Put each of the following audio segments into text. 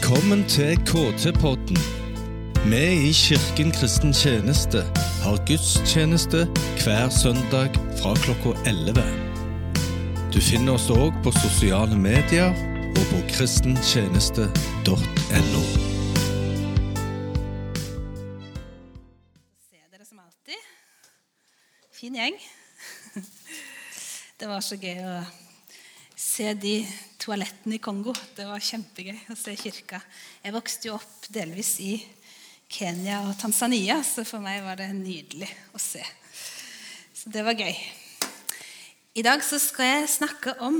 Velkommen til KT-podden. Vi i Kirken Kristen Tjeneste har gudstjeneste hver søndag fra klokka 11. Du finner oss også på sosiale medier og på kristentjeneste.no. Se dere som alltid. Fin gjeng. Det var så gøy å se de toalettene i Kongo. Det var kjempegøy å se kirka. Jeg vokste jo opp delvis i Kenya og Tanzania, så for meg var det nydelig å se. Så det var gøy. I dag så skal jeg snakke om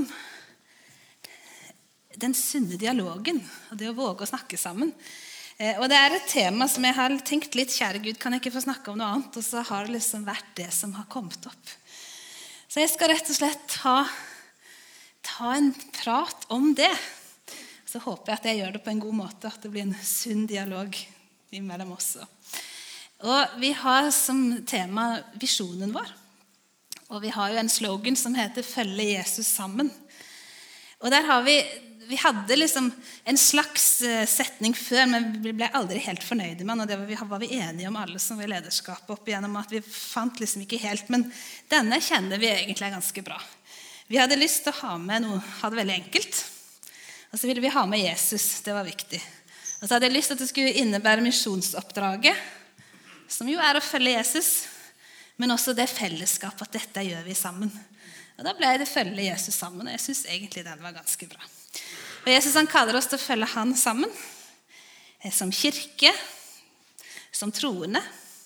den sunne dialogen, og det å våge å snakke sammen. Og det er et tema som jeg har tenkt litt, kjære Gud, kan jeg ikke få snakke om noe annet? Og så har det liksom vært det som har kommet opp. Så jeg skal rett og slett ta en prat om det. Så håper jeg at jeg gjør det på en god måte, at det blir en sunn dialog mellom oss. Og vi har som tema visjonen vår. Og vi har jo en slogan som heter «Følge Jesus sammen». Og der har vi hadde liksom en slags setning før, men vi ble aldri helt fornøyde med den, og det var vi enige om alle som var i lederskapet opp igjennom, at vi fant liksom ikke helt, men denne kjenner vi egentlig ganske bra. Vi hadde lyst til å ha med noe, hadde veldig enkelt, og så ville vi ha med Jesus, det var viktig. Og så hadde jeg lyst til at det skulle innebære misjonsoppdraget, som jo er å følge Jesus, men også det fellesskapet, at dette gjør vi sammen. Og da ble det følge Jesus sammen, og jeg synes egentlig den var ganske bra. Og Jesus han kaller oss til å følge han sammen, som kirke, som troende,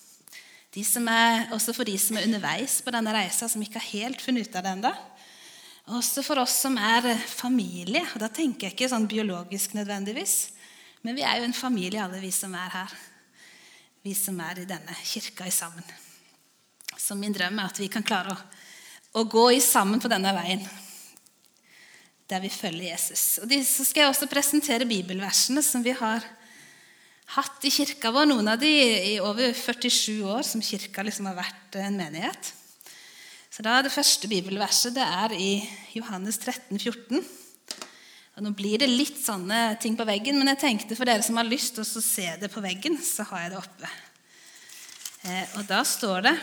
også for de som er underveis på denne reisa, som ikke har helt funnet ut av det enda. Også for oss som er familie, og da tenker jeg ikke sånn biologisk nødvendigvis, men vi er jo en familie alle vi som er her, vi som er i denne kirka i sammen. Så min drøm er at vi kan klare å gå i sammen på denne veien, der vi følger Jesus. Og så skal jeg også presentere bibelversene som vi har hatt i kirka vår, noen av de i over 47 år som kirka liksom har vært en menighet. Så da det første bibelverset, det er i Johannes 13,14. Og nå blir det litt sånne ting på veggen, men jeg tenkte for dere som har lyst til å se det på veggen, så har jeg det oppe. Og da står det,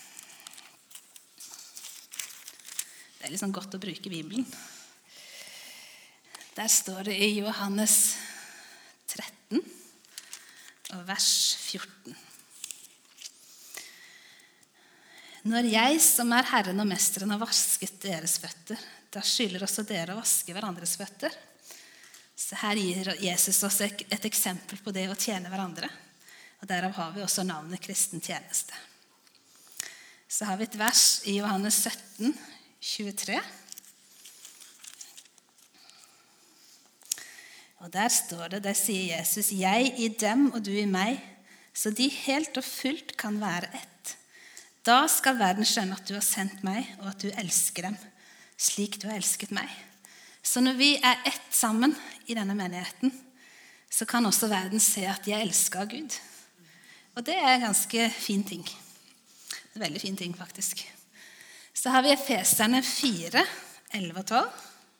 det er liksom godt å bruke Bibelen. Der står det i Johannes 13, og vers 14. Når jeg som er Herren og Mesteren har vasket deres føtter, da skylder også dere å vaske hverandres føtter. Så her gir Jesus oss et eksempel på det å tjene hverandre. Og derav har vi også navnet kristen tjeneste. Så har vi et vers i Johannes 17, 23. Og der står det, der sier Jesus, jeg i dem og du i meg, så de helt og fullt kan være ett. Da skal verden skjønne at du har sendt meg, og at du elsker dem, slik du har elsket meg. Så når vi er ett sammen i denne menigheten, så kan også verden se at de er elsket av Gud. Og det er en ganske fin ting. En veldig fin ting, faktisk. Så har vi Efeserne 4, 11 og 12.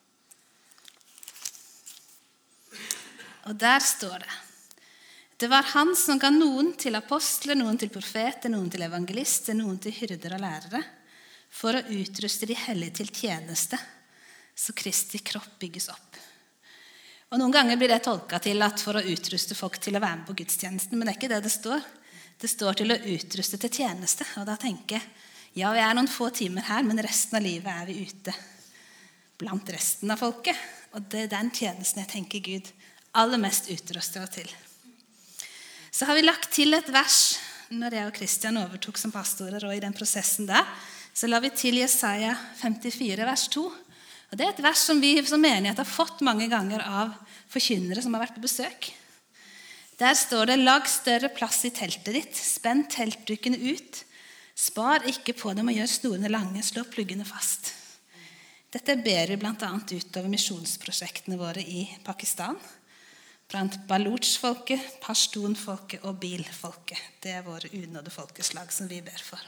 Og der står det, det var han som ga noen til apostler, noen til profeter, noen til evangelister, noen til hyrder og lærere, for å utruste de hellige til tjeneste, så Kristi kropp bygges opp. Og noen ganger blir det tolket til at for å utruste folk til å være med på gudstjenesten, men det er ikke det det står. Det står til å utruste til tjeneste, og da tenker jeg, ja, vi er noen få timer her, men resten av livet er vi ute blant resten av folket. Og det er den tjenesten jeg tenker Gud aller mest utruster oss til. Så har vi lagt til et vers, når jeg og Kristian overtok som pastorer, og i den prosessen der, så la vi til Jesaja 54, vers 2. Og det er et vers som vi som menighet har fått mange ganger av forkynnere som har vært på besøk. Der står det, lag større plass i teltet ditt, spenn teltdukkene ut, spar ikke på dem og gjør snorene lange, slå pluggene fast. Dette ber vi blant annet utover misjonsprosjektene våre i Pakistan, blant Baluch-folket, Pashtun-folket og Bil-folket. Det er våre unådde folkeslag som vi ber for.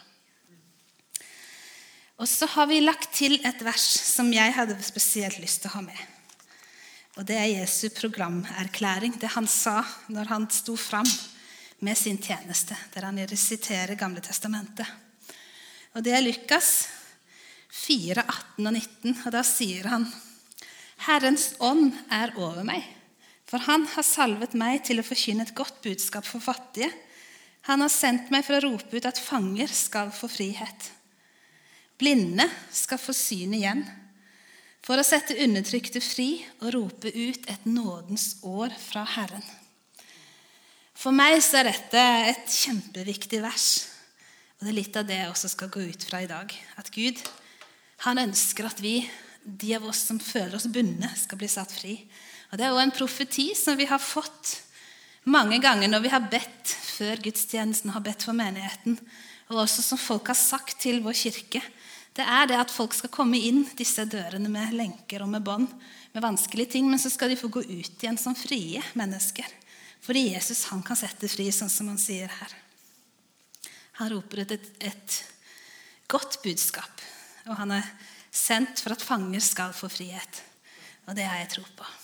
Og så har vi lagt til et vers som jeg hadde spesielt lyst til å ha med. Og det Jesu programerklæring, det han sa når han sto fram med sin tjeneste, der han resiterer Gamle Testamentet. Og det Lukas 4, 18 og 19, og da sier han: Herrens ånd over meg, for han har salvet meg til å forkynne et godt budskap for fattige. Han har sendt meg for å rope ut at fanger skal få frihet. Blinde skal få syn igjen, for å sette undertrykte fri og rope ut et nådens år fra Herren. For meg så dette et kjempeviktig vers, og det litt av det jeg også skal gå ut fra i dag. At Gud, han ønsker at vi, de av oss som føler oss bundet, skal bli satt fri. Og det også en profeti som vi har fått mange ganger når vi har bedt før gudstjenesten, har bedt for menigheten, og også som folk har sagt til vår kirke. Det det at folk skal komme inn disse dørene med lenker og med bånd, med vanskelige ting, men så skal de få gå ut igjen som frie mennesker. Fordi Jesus, han kan sette fri, sånn som han sier her. Han roper ut et godt budskap, og han sendt for at fanger skal få frihet. Og det har jeg tro på.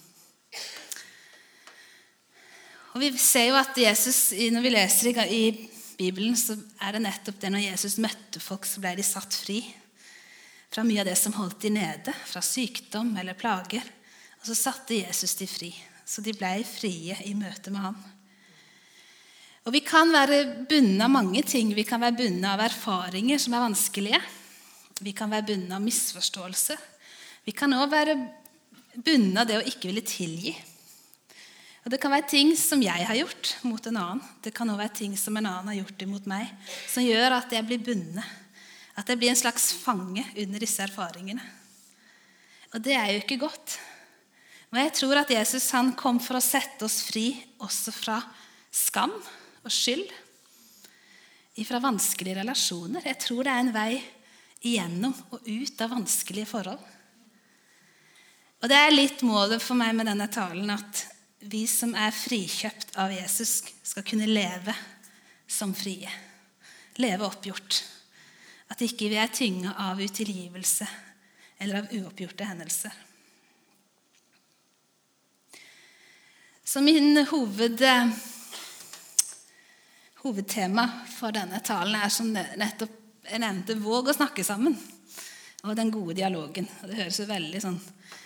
Og vi ser jo at Jesus, når vi leser i Bibelen, så det nettopp det når Jesus møtte folk, så ble de satt fri fra mye av det som holdt de nede, fra sykdom eller plager. Og så satte Jesus de fri, så de ble frie i møte med ham. Og vi kan være bundet av mange ting. Vi kan være bundet av erfaringer som vanskelige. Vi kan være bundet av misforståelse. Vi kan også være bundet av det å ikke ville tilgi. Og det kan være ting som jeg har gjort mot en annen. Det kan også være ting som en annen har gjort imot meg, som gjør at jeg blir bundet. At jeg blir en slags fange under disse erfaringene. Og det jo ikke godt. Og jeg tror at Jesus, han kom for å sette oss fri også fra skam og skyld. Fra vanskelige relasjoner. Jeg tror det en vei igjennom og ut av vanskelige forhold. Og det litt målet for meg med denne talen, at vi som frikjøpt av Jesus skal kunne leve som frie. Leve oppgjort. At ikke vi tynget av utilgivelse eller av uoppgjorte hendelser. Så min hovedtema for denne talen som nettopp jeg nevnte, våg å snakke sammen. Og den gode dialogen. Og det høres jo veldig sånn,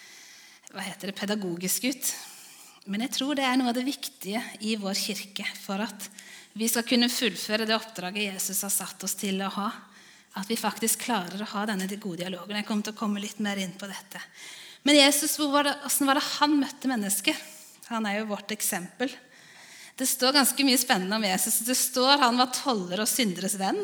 pedagogisk ut. Men jeg tror det noe av det viktige i vår kirke for at vi skal kunne fullføre det oppdraget Jesus har satt oss til å ha. At vi faktisk klarer å ha denne gode dialogen. Jeg kommer til å komme litt mer inn på dette. Men Jesus, hvordan var det han møtte mennesker? Han jo vårt eksempel. Det står ganske mye spennende om Jesus. Det står han var toller og synderes venn.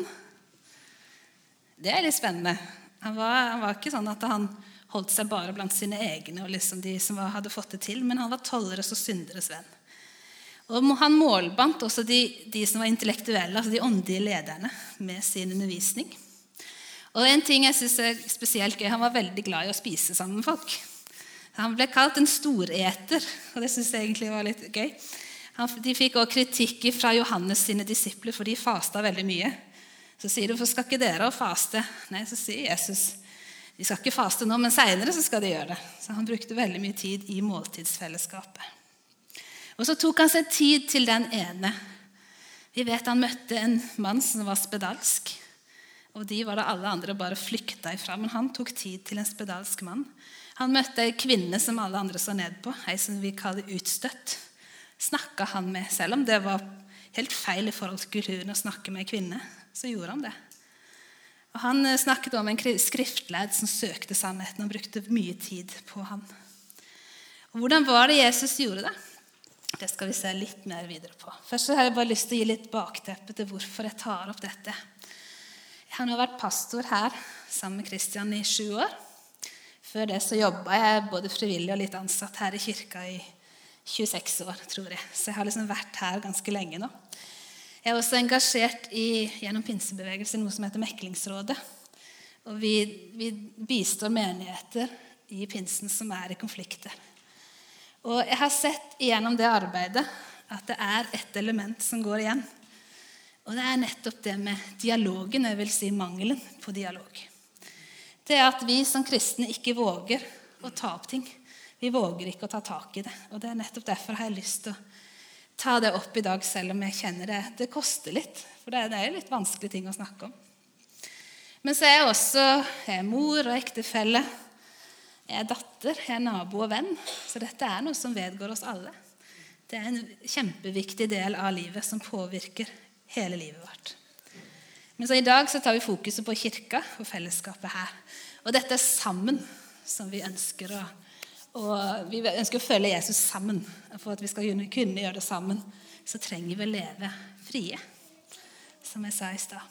Det litt spennende. Han var ikke sånn at han holdt seg bare blant sine egne og liksom de som hadde fått det til, men han var tolleres og synderes venn. Og han målbandt også de som var intellektuelle, altså de åndelige lederne, med sin undervisning. Og en ting jeg synes spesielt gøy, han var veldig glad i å spise sammen med folk. Han ble kalt en storeter, og det synes jeg egentlig var litt gøy. De fikk også kritikk fra Johannes sine disipler, for de fastet veldig mye. Så sier de, for skal ikke dere faste? Nei, så sier Jesus, de skal ikke faste nå, men senere så skal de gjøre det. Så han brukte veldig mye tid i måltidsfellesskapet. Og så tok han seg tid til den ene. Vi vet han møtte en mann som var spedalsk, og de var det alle andre bare flykta ifra, men han tok tid til en spedalsk mann. Han møtte en kvinne som alle andre så ned på, en som vi kaller utstøtt. Snakket han med, selv om det var helt feil i forhold til kulturen å snakke med en kvinne, så gjorde han det. Og han snakket om en skriftlærd som søkte sannheten og brukte mye tid på ham. Og hvordan var det Jesus gjorde det? Det skal vi se litt mer videre på. Først så har jeg bare lyst til å gi litt bakteppe til hvorfor jeg tar opp dette. Jeg har nå vært pastor her sammen med Kristian i 7 år. Før det så jobbet jeg både frivillig og litt ansatt her i kirka i 26 år, tror jeg. Så jeg har liksom vært her ganske lenge nå. Jeg også engasjert gjennom pinsebevegelsen i noe som heter Meklingsrådet. Og vi bistår menigheter i pinsen som i konflikter. Og jeg har sett gjennom det arbeidet at det et element som går igjen. Og det nettopp det med dialogen, jeg vil si mangelen på dialog. Det at vi som kristne ikke våger å ta opp ting. Vi våger ikke å ta tak i det. Og det nettopp derfor har jeg lyst til å ta det opp i dag, selv om jeg kjenner det koster litt. For det er litt vanskelige ting å snakke om. Men så er jeg også mor og ektefelle. Jeg er datter, jeg er nabo og venn. Så dette er noe som vedgår oss alle. Det er en kjempeviktig del av livet som påvirker hele livet vårt. Men så i dag så tar vi fokuset på kirka og fellesskapet her. Og dette er sammen som vi ønsker vi ønsker å følge Jesus sammen. For at vi skal kunne gjøre det sammen, så trenger vi å leve frie, som jeg sa i stad.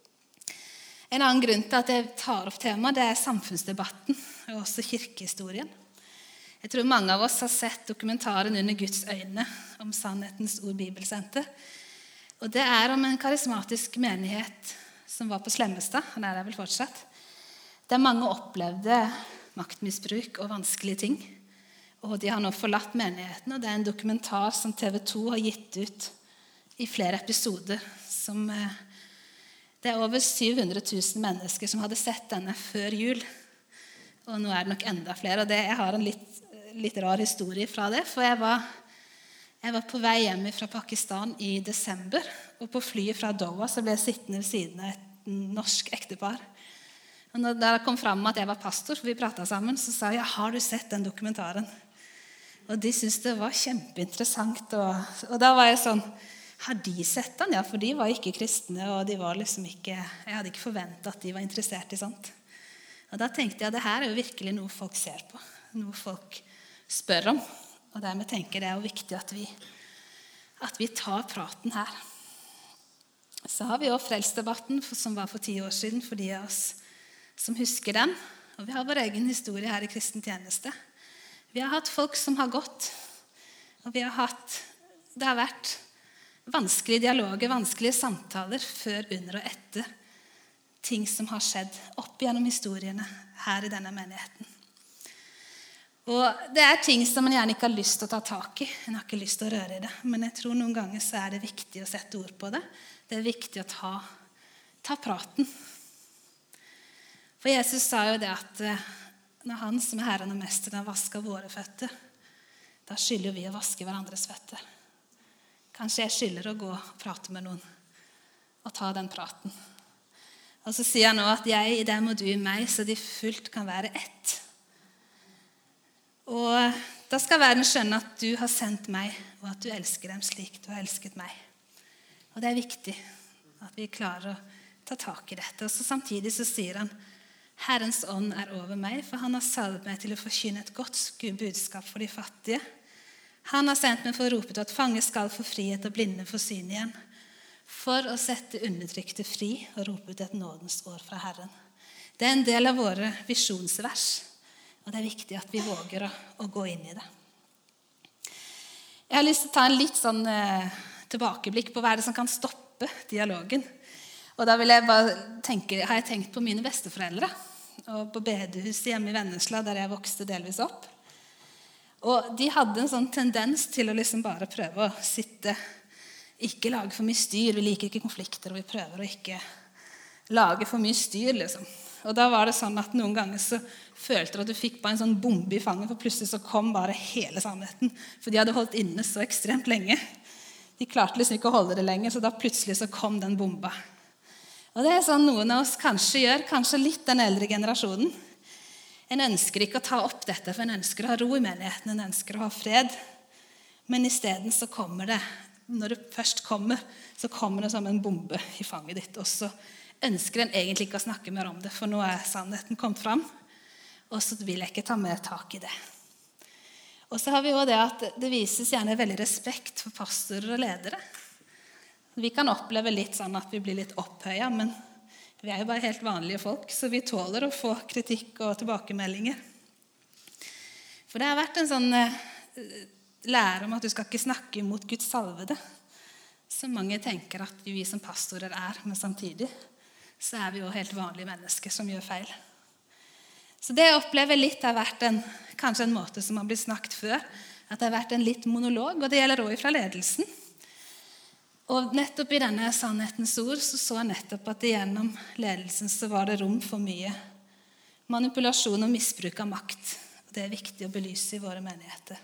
En annen grunn til at jeg tar opp temaet, det er samfunnsdebatten og også kirkehistorien. Jeg tror mange av oss har sett dokumentaren Under Guds øyne om Sannhetens ord Bibelsenter. Og det er om en karismatisk menighet som var på Slemmestad, og det er vel fortsatt, der mange opplevde maktmisbruk og vanskelige ting. Og de har nå forlatt menigheten, og det er en dokumentar som TV 2 har gitt ut i flere episoder. Det er over 700 000 mennesker som hadde sett denne før jul. Og nå er det nok enda flere. Og jeg har en litt rar historie fra det, for jeg var på vei hjem fra Pakistan i desember, og på flyet fra Doha så ble jeg sittende ved siden av et norsk ektepar. Og når det kom frem at jeg var pastor, for vi pratet sammen, så sa jeg, har du sett den dokumentaren? Og de syntes det var kjempeinteressant. Og da var jeg sånn, har de sett den? Ja, for de var ikke kristne, og de var liksom ikke, jeg hadde ikke forventet at de var interessert i sånt. Og da tenkte jeg, det her er jo virkelig noe folk ser på, noe folk spør om. Og dermed tenker jeg det er jo viktig at vi tar praten her. Så har vi også frelsdebatten, som var for 10 år siden, for de av oss som husker den. Og vi har vår egen historie her i kristen tjeneste. Vi har hatt folk som har gått, og det har vært vanskelige dialoger, vanskelige samtaler før, under og etter ting som har skjedd opp gjennom historiene her i denne menigheten. Og det er ting som man gjerne ikke har lyst til å ta tak i. Man har ikke lyst til å røre i det. Men jeg tror noen ganger så er det viktig å sette ord på det. Det er viktig å ta praten. For Jesus sa jo det at når han som er Herren og Mesteren har vasket våre føtter, da skylder vi å vaske hverandres føtter. Kanskje jeg skylder å gå og prate med noen og ta den praten. Og så sier han nå at jeg i dem og du i meg, så de fullt kan være ett. Og da skal verden skjønne at du har sendt meg, og at du elsker dem slik du har elsket meg. Og det er viktig at vi klarer å ta tak i dette. Og så samtidig så sier han, Herrens ånd er over meg, for han har salvet meg til å forkynne et godt budskap for de fattige. Han har sendt meg for å rope til at fange skal få frihet og blinde få syn igjen, for å sette undertrykte fri og rope ut et nådens år fra Herren. Det er en del av våre visjonsvers, og det er viktig at vi våger å gå inn i det. Jeg har lyst til å ta en litt sånn tilbakeblikk på hva er det som kan stoppe dialogen. Og da har jeg tenkt på mine besteforeldre, og på bedehuset hjemme i Vennesla, der jeg vokste delvis opp. Og de hadde en sånn tendens til å liksom bare prøve å sitte, ikke lage for mye styr, vi liker ikke konflikter, og vi prøver å ikke lage for mye styr, liksom. Og da var det sånn at noen ganger så følte du at du fikk bare en sånn bombe i fanget, for plutselig så kom bare hele sannheten, for de hadde holdt inne så ekstremt lenge. De klarte liksom ikke å holde det lenger, så da plutselig så kom den bomba. Og det er sånn noen av oss kanskje gjør, kanskje litt den eldre generasjonen. En ønsker ikke å ta opp dette, for en ønsker å ha ro i menigheten, en ønsker å ha fred. Men i stedet så kommer det, når det først kommer, så kommer det som en bombe i fanget ditt. Og så ønsker en egentlig ikke å snakke mer om det, for nå er sannheten kommet fram. Og så vil jeg ikke ta mer tak i det. Og så har vi jo det at det vises gjerne veldig respekt for pastorer og ledere. Vi kan oppleve litt sånn at vi blir litt opphøyet, men vi er jo bare helt vanlige folk, så vi tåler å få kritikk og tilbakemeldinger. For det har vært en sånn lære om at du skal ikke snakke imot Guds salvede, som mange tenker at vi som pastorer er, men samtidig så er vi jo helt vanlige mennesker som gjør feil. Så det jeg opplever litt har vært kanskje en måte som har blitt snakket før, at det har vært en litt monolog, og det gjelder også fra ledelsen. Og nettopp i denne sannhetens ord så jeg nettopp at gjennom ledelsen så var det rom for mye manipulasjon og misbruk av makt. Og det viktig å belyse i våre menigheter.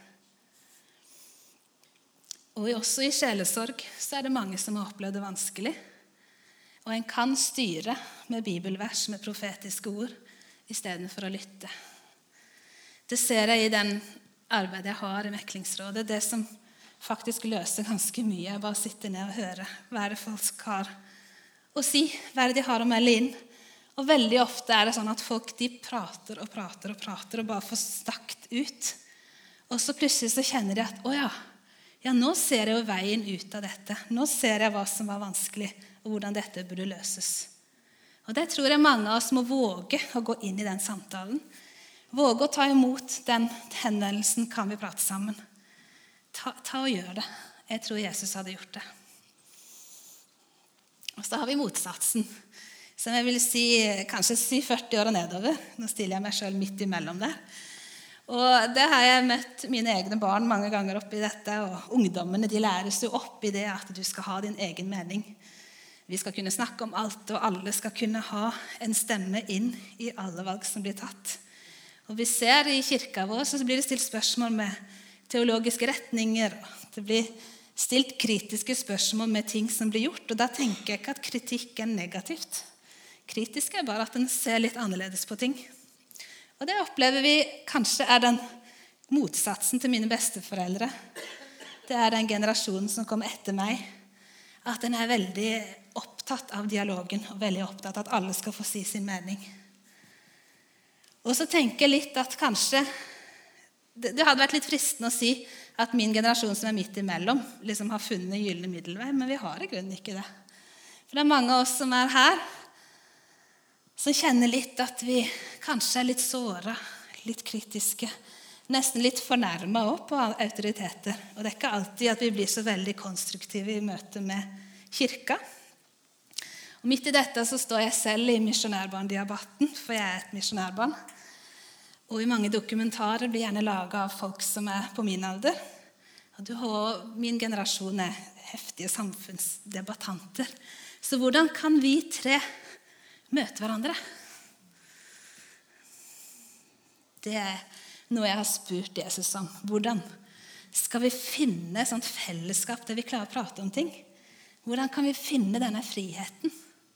Og også i sjelesorg så det mange som har opplevd det vanskelig. Og en kan styre med bibelvers, med profetiske ord, i stedet for å lytte. Det ser jeg i den arbeidet jeg har i Meklingsrådet. Det som faktisk løser ganske mye er bare å sitte ned og høre. Hva det folk har å si? Hva det de har å melde inn? Og veldig ofte det sånn at folk de prater og bare får snakket ut. Og så plutselig så kjenner de at ja, nå ser jeg jo veien ut av dette. Nå ser jeg hva som var vanskelig, og hvordan dette burde løses. Og det tror jeg mange av oss må våge å gå inn i den samtalen. Våge å ta imot den henvendelsen, kan vi prate sammen. Ta og gjør det. Jeg tror Jesus hadde gjort det. Og så har vi motsatsen, som jeg vil si kanskje 40 år og nedover. Nå stiller jeg meg selv midt imellom der. Og det har jeg møtt mine egne barn mange ganger oppi dette, og ungdommene de læres jo opp i det at du skal ha din egen mening. Vi skal kunne snakke om alt, og alle skal kunne ha en stemme inn i alle valg som blir tatt. Og vi ser i kirka vår så blir det stilt spørsmål med teologiske retninger, og det blir stilt kritiske spørsmål med ting som blir gjort, og da tenker jeg ikke at kritikk negativt. Kritisk bare at den ser litt annerledes på ting. Og det opplever vi kanskje den motsatsen til mine besteforeldre. Det den generasjonen som kom etter meg, at den veldig opptatt av dialogen, og veldig opptatt av at alle skal få si sin mening. Og så tenker jeg litt at kanskje, det hadde vært litt fristende å si at min generasjon som midt imellom liksom har funnet gylne middelvei, men vi har i grunnen ikke det. For det mange av oss som her, som kjenner litt at vi kanskje litt såret, litt kritiske, nesten litt fornærmet også på autoriteter. Og det ikke alltid at vi blir så veldig konstruktive i møte med kirka. Og midt i dette så står jeg selv i misjonærbarndebatten, for jeg et misjonærbarn. Og i mange dokumentarer blir gjerne laget av folk som på min alder. Og min generasjon heftige samfunnsdebattanter. Så hvordan kan vi tre møte hverandre? Det noe jeg har spurt Jesus om. Hvordan skal vi finne et sånt fellesskap der vi klarer å prate om ting? Hvordan kan vi finne denne friheten?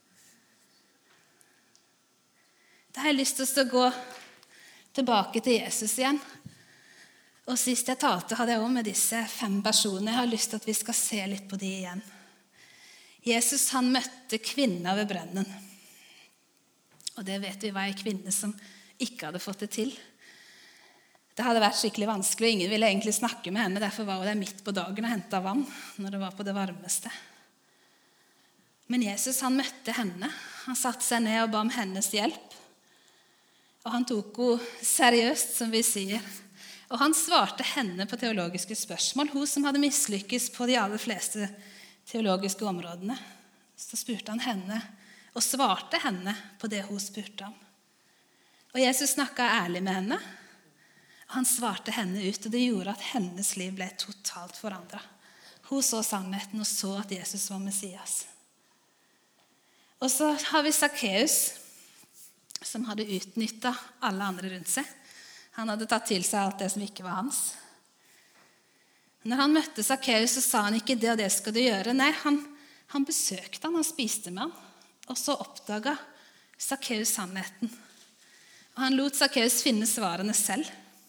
Da har jeg lyst til å gå tilbake til Jesus igjen. Og sist jeg talte hadde jeg også med disse 5 personene. Jeg har lyst til at vi skal se litt på de igjen. Jesus han møtte kvinner ved brønnen. Og det vet vi var en kvinne som ikke hadde fått det til. Det hadde vært skikkelig vanskelig, og ingen ville egentlig snakke med henne. Derfor var hun der midt på dagen og hentet vann når det var på det varmeste. Men Jesus han møtte henne. Han satte seg ned og ba om hennes hjelp. Og han tok henne seriøst, som vi sier. Og han svarte henne på teologiske spørsmål. Hun som hadde mislykkes på de aller fleste teologiske områdene. Så spurte han henne, og svarte henne på det hun spurte om. Og Jesus snakket ærlig med henne, og han svarte henne ut, og det gjorde at hennes liv ble totalt forandret. Hun så sannheten og så at Jesus var Messias. Og så har vi Zacchaeus, som hadde utnyttet alle andre rundt seg. Han hadde tatt til seg alt det som ikke var hans. Når han møtte Zacchaeus, så sa han ikke det og det skal du gjøre. Nei, han besøkte han spiste med han. Og så oppdaget Zacchaeus sannheten. Og han lot Zacchaeus finne svarene selv.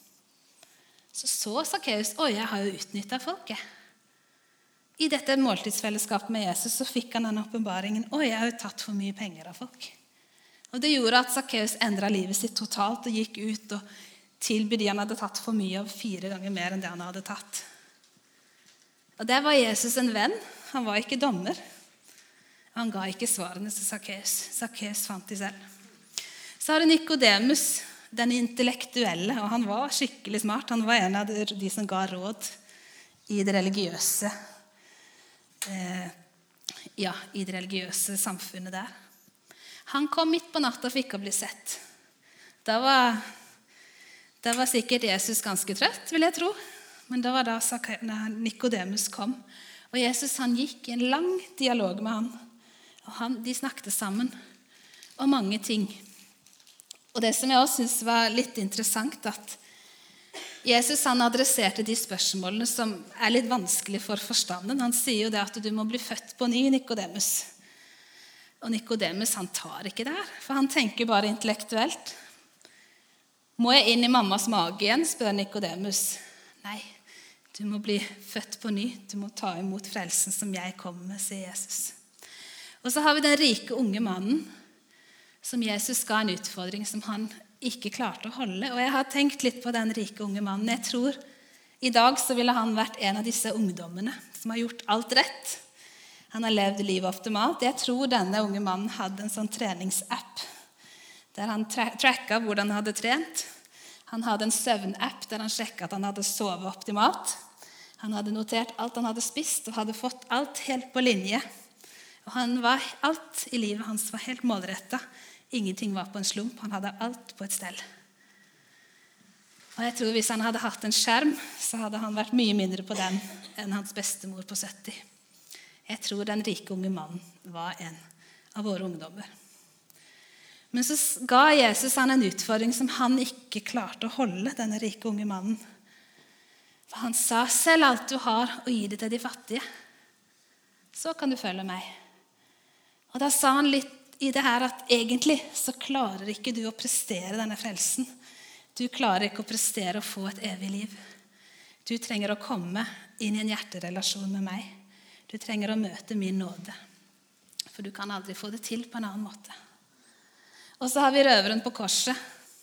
Så Zacchaeus, jeg har jo utnyttet folket. I dette måltidsfellesskapet med Jesus så fikk han den åpenbaringen. Jeg har jo tatt for mye penger av folk. Og det gjorde at Zacchaeus endret livet sitt totalt og gikk ut og tilbød de han hadde tatt for mye av 4 ganger mer enn det han hadde tatt. Og der var Jesus en venn. Han var ikke dommer. Han ga ikke svarene til Zacchaeus. Zacchaeus fant de selv. Så har du Nikodemus, den intellektuelle, og han var skikkelig smart. Han var en av de som ga råd i det religiøse, i det religiøse samfunnet der. Han kom midt på natta og fikk å bli sett. Da var sikkert Jesus ganske trøtt, vil jeg tro. Men det var da Nikodemus kom. Og Jesus han gikk i en lang dialog med han. Og de snakket sammen om mange ting. Og det som jeg også synes var litt interessant, at Jesus han adresserte de spørsmålene som litt vanskelig for forstanden. Han sier jo det at du må bli født på ny, Nikodemus. Og Nikodemus han tar ikke det her, for han tenker bare intellektuelt. Må jeg inn i mammas mage igjen, spør Nikodemus. Nei, du må bli født på ny. Du må ta imot frelsen som jeg kommer med, sier Jesus. Og så har vi den rike unge mannen, som Jesus ga en utfordring som han ikke klarte å holde. Og jeg har tenkt litt på den rike unge mannen. Jeg tror i dag så ville han vært en av disse ungdommene som har gjort alt rett. Han har levd livet optimalt. Jeg tror denne unge mannen hadde en sånn treningsapp der han tracka hvordan han hadde trent. Han hadde en søvnapp der han sjekket at han hadde sovet optimalt. Han hadde notert alt han hadde spist og hadde fått alt helt på linje. Og alt i livet hans var helt målrettet. Ingenting var på en slump. Han hadde alt på et stell. Og jeg tror hvis han hadde hatt en skjerm, så hadde han vært mye mindre på den enn hans bestemor på 70. Jeg tror den rike unge mannen var en av våre ungdommer. Men så ga Jesus han en utfordring som han ikke klarte å holde, denne rike unge mannen. For han sa, selv alt du har, og gi det til de fattige. Så kan du følge meg. Og da sa han litt i det her at egentlig så klarer ikke du å prestere denne frelsen. Du klarer ikke å prestere å få et evig liv. Du trenger å komme inn i en hjerterelasjon med meg. Du trenger å møte min nåde. For du kan aldri få det til på en annen måte. Og så har vi røveren på korset,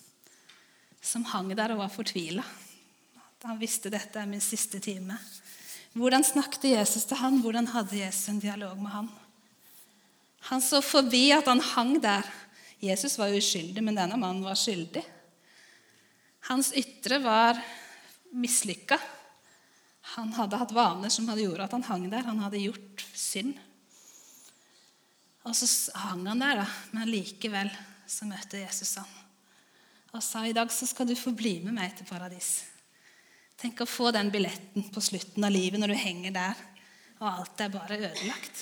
som hang der og var fortvilet. Han visste dette min siste time. Hvordan snakket Jesus til han? Hvordan hadde Jesus en dialog med han? Han så forbi at han hang der. Jesus var jo uskyldig, men denne mannen var skyldig. Hans ytre var mislykket. Han hadde hatt vaner som hadde gjort at han hang der. Han hadde gjort synd. Og så hang han der, men likevel så møtte Jesus han. Og sa, i dag så skal du få bli med meg til paradis. Tenk å få den billetten på slutten av livet når du henger der, og alt er bare ødelagt.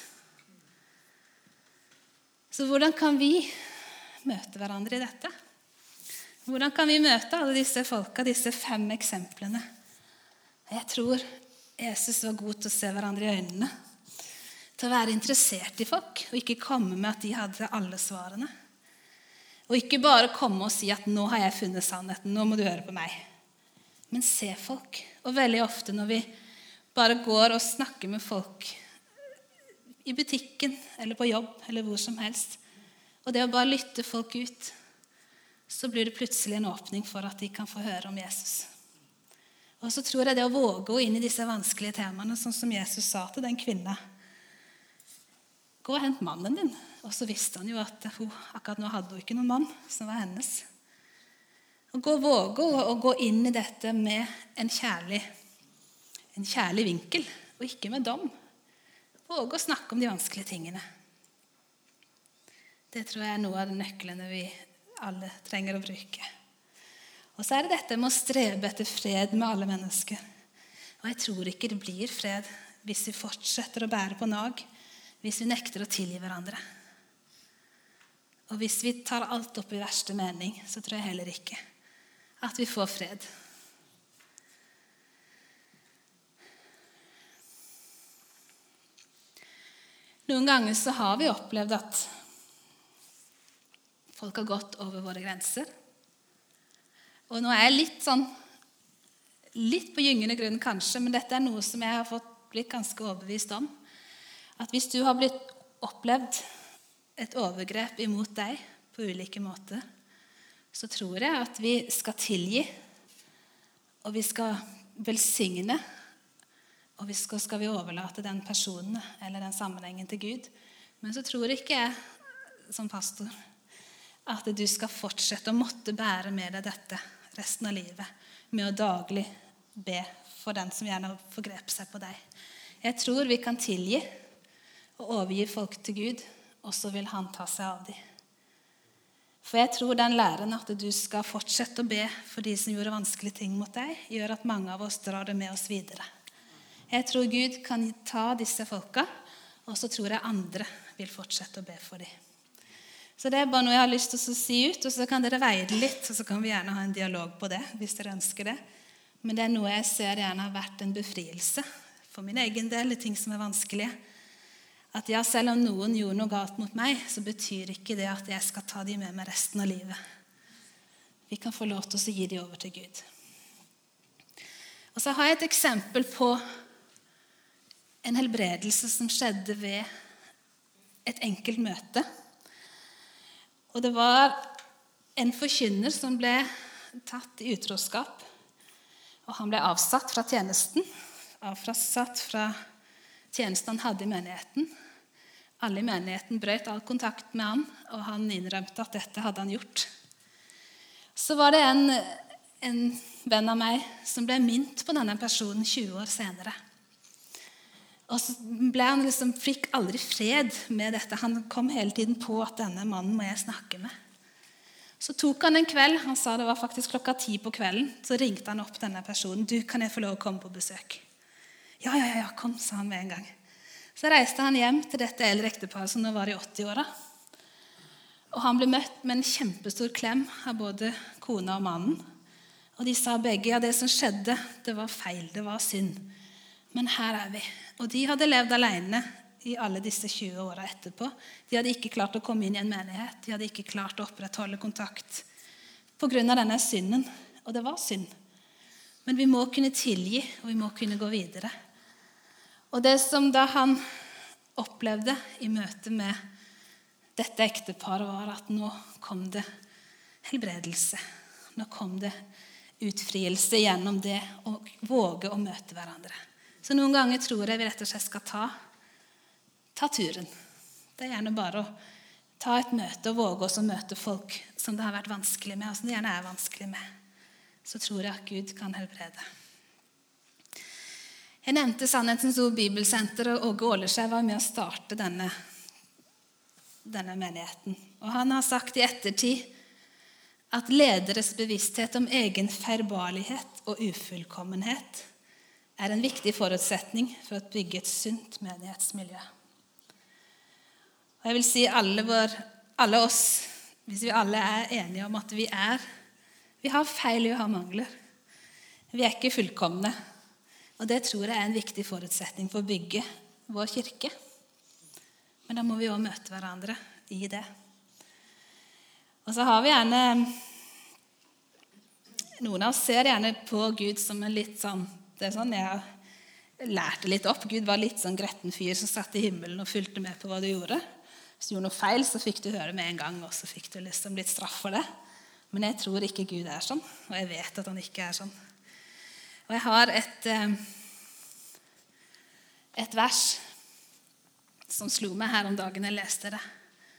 Så hvordan kan vi møte hverandre i dette? Hvordan kan vi møte alle disse folka, disse 5 eksemplene? Jeg tror Jesus var god til å se hverandre i øynene, til å være interessert i folk, og ikke komme med at de hadde alle svarene. Og ikke bare komme og si at nå har jeg funnet sannheten, nå må du høre på meg. Men se folk. Og veldig ofte når vi bare går og snakker med folk i butikken, eller på jobb, eller hvor som helst, og det å bare lytte folk ut, så blir det plutselig en åpning for at de kan få høre om Jesus. Og så tror jeg det å våge å gå inn i disse vanskelige temaene, sånn som Jesus sa til den kvinna, gå og hent mannen din. Og så visste han jo at hun akkurat nå hadde hun ikke noen mann som var hennes. Og våge å gå inn i dette med en kjærlig vinkel, og ikke med dom. Våge å snakke om de vanskelige tingene. Det tror jeg er noe av de nøklene vi alle trenger å bruke. Og så er det dette med å strebe etter fred med alle mennesker. Og jeg tror ikke det blir fred hvis vi fortsetter å bære på nag, hvis vi nekter å tilgi hverandre. Og hvis vi tar alt opp i verste mening, så tror jeg heller ikke at vi får fred. Noen ganger så har vi opplevd at folk har gått over våre grenser. Og nå er jeg litt på gyngende grunn kanskje, men dette er noe som jeg har blitt ganske overbevist om. At hvis du har blitt opplevd et overgrep imot deg på ulike måter, så tror jeg at vi skal tilgi, og vi skal velsigne, og skal vi overlate den personen eller den sammenhengen til Gud. Men så tror ikke jeg som pastor at du skal fortsette å måtte bære med deg dette resten av livet, med å daglig be for den som gjerne forgrep seg på deg. Jeg tror vi kan tilgi og overgi folk til Gud, og så vil han ta seg av dem. For jeg tror den læren at du skal fortsette å be for de som gjorde vanskelige ting mot deg, gjør at mange av oss drar det med oss videre. Jeg tror Gud kan ta disse folka, og så tror jeg andre vil fortsette å be for dem. Så det er bare noe jeg har lyst til å si ut, og så kan dere veie det litt, og så kan vi gjerne ha en dialog på det, hvis dere ønsker det. Men det noe jeg ser gjerne har vært en befrielse for min egen del, ting som vanskelige. At ja, selv om noen gjorde noe galt mot meg, så betyr ikke det at jeg skal ta de med meg resten av livet. Vi kan få lov til å gi de over til Gud. Og så har jeg et eksempel på en helbredelse som skjedde ved et enkelt møte. Og det var en forkynner som ble tatt i utroskap, og han ble avsatt fra tjenesten, avsatt fra tjenesten han hadde i menigheten. Alle i menigheten brøt all kontakt med han, og han innrømte at dette hadde han gjort. Så var det en venn av meg som ble minnet på denne personen 20 år senere. Og så fikk aldri fred med dette. Han kom hele tiden på at denne mannen må jeg snakke med. Så tok han en kveld, han sa det var faktisk 10:00 på kvelden, så ringte han opp denne personen. Du, kan jeg få lov å komme på besøk? Ja, kom, sa han med en gang. Så reiste han hjem til dette eldre ekteparet som nå var i 80-åra. Og han ble møtt med en kjempestor klem av både kona og mannen. Og de sa begge, ja, det som skjedde, det var feil, det var synd. Men her vi. Og de hadde levd alene i alle disse 20 årene etterpå. De hadde ikke klart å komme inn i en menighet. De hadde ikke klart å opprettholde kontakt på grunn av denne synden. Og det var synd. Men vi må kunne tilgi, og vi må kunne gå videre. Og det som da han opplevde i møte med dette ekteparet, var at nå kom det helbredelse. Nå kom det utfrielse gjennom det å våge å møte hverandre. Så noen ganger tror jeg vi rett og slett skal ta turen. Det gjerne bare å ta et møte og våge oss å møte folk som det har vært vanskelig med, og som det gjerne vanskelig med. Så tror jeg at Gud kan helbrede. Jeg nevnte Sannhetens Ord Bibelsenter, og Åge Åleskjær var med å starte denne menigheten. Og han har sagt i ettertid at lederes bevissthet om egen feilbarlighet og ufullkommenhet en viktig forutsetning for å bygge et sunt menighetsmiljø. Og jeg vil si alle oss, hvis vi alle enige om at vi har feil, vi har mangler. Vi ikke fullkomne. Og det tror jeg en viktig forutsetning for å bygge vår kirke. Men da må vi også møte hverandre i det. Og så har vi gjerne, noen av oss ser gjerne på Gud som en litt sånn, det sånn jeg lærte litt opp. Gud var litt sånn gretten fyr som satt i himmelen og fulgte med på hva du gjorde. Hvis du gjorde noe feil, så fikk du høre med en gang, og så fikk du liksom litt straff for det. Men jeg tror ikke Gud sånn, og jeg vet at han ikke sånn. Og jeg har et vers som slo meg her om dagen jeg leste det.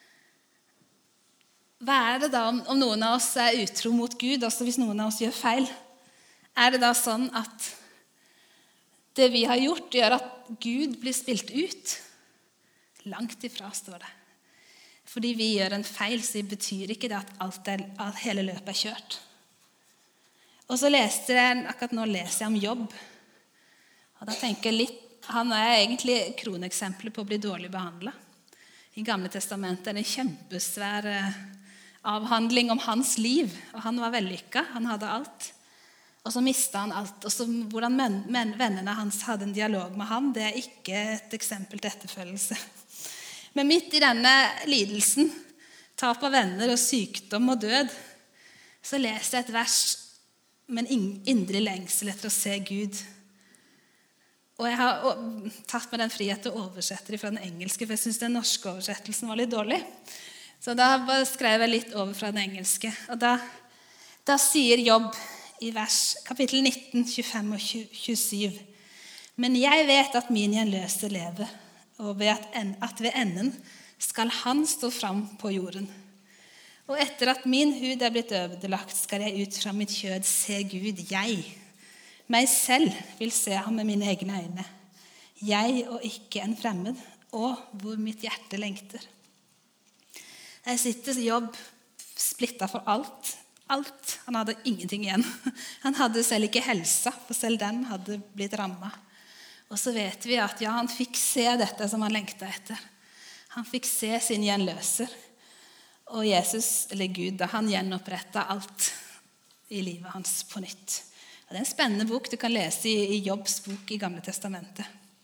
Hva det da om noen av oss utro mot Gud, også hvis noen av oss gjør feil? Det da sånn at det vi har gjort gjør at Gud blir spilt ut? Langt ifra, står det. Fordi vi gjør en feil, så betyr ikke det at hele løpet kjørt. Og så akkurat nå leser jeg om Jobb. Og da tenker jeg litt, han egentlig kroneksempler på å bli dårlig behandlet. I Gamle Testamentet det en kjempesvær avhandling om hans liv. Og han var vellykket, han hadde alt. Og så mistet han alt. Og så hvordan vennene hans hadde en dialog med ham, det ikke et eksempel til etterfølgelse. Men midt i denne lidelsen, tap av venner og sykdom og død, så leser jeg et vers med en indre lengsel etter å se Gud. Og jeg har tatt med den frihet og oversetter fra den engelske, for jeg synes den norske oversettelsen var litt dårlig. Så da skrev jeg litt over fra den engelske. Og da sier Jobb i kapittel 19, 25 og 27. Men jeg vet at min gjenløse lever, og at ved enden skal han stå fram på jorden. Og etter at min hud blitt ødelagt, skal jeg ut fra mitt kjød se Gud, jeg. Meg selv vil se ham med mine egne øyne. Jeg og ikke en fremmed, og hvor mitt hjerte lengter. Jeg sitter i jobb, splittet for alt. Alt. Han hadde ingenting igjen. Han hadde selv ikke helsa, for selv den hadde blitt rammet. Og så vet vi at ja, han fikk se dette som han lengtet etter. Han fikk se sin gjenløser. Og Jesus, eller Gud, han gjenopprettet alt i livet hans på nytt. Og det en spennende bok du kan lese i Jobbs bok i Gamle Testamentet.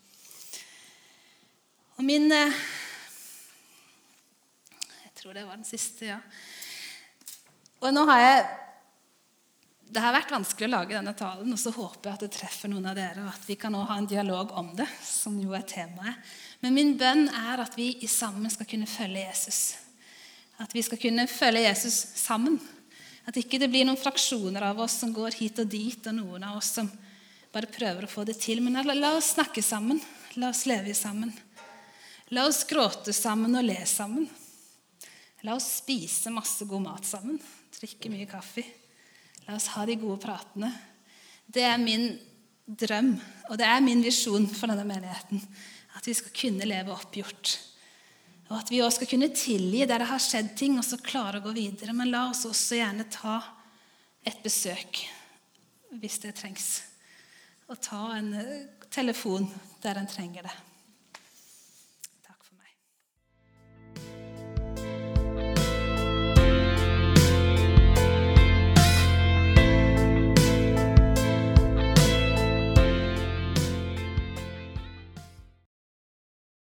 Og min... Jeg tror det var den siste, ja. Og nå har jeg... Det har vært vanskelig å lage denne talen, og så håper jeg at det treffer noen av dere, og at vi kan også ha en dialog om det, som jo temaet. Men min bønn at vi sammen skal kunne følge Jesus. At vi skal kunne følge Jesus sammen. At ikke det blir noen fraksjoner av oss som går hit og dit, og noen av oss som bare prøver å få det til. Men la oss snakke sammen. La oss leve sammen. La oss gråte sammen og le sammen. La oss spise masse god mat sammen. Drikke mye kaffe. La oss ha de gode pratene. Det min drøm, og det min visjon for denne menigheten. At vi skal kunne leve oppgjort. Og at vi også skal kunne tilgi der det har skjedd ting, og så klare å gå videre. Men la oss også gjerne ta et besøk, hvis det trengs. Og ta en telefon der en trenger det.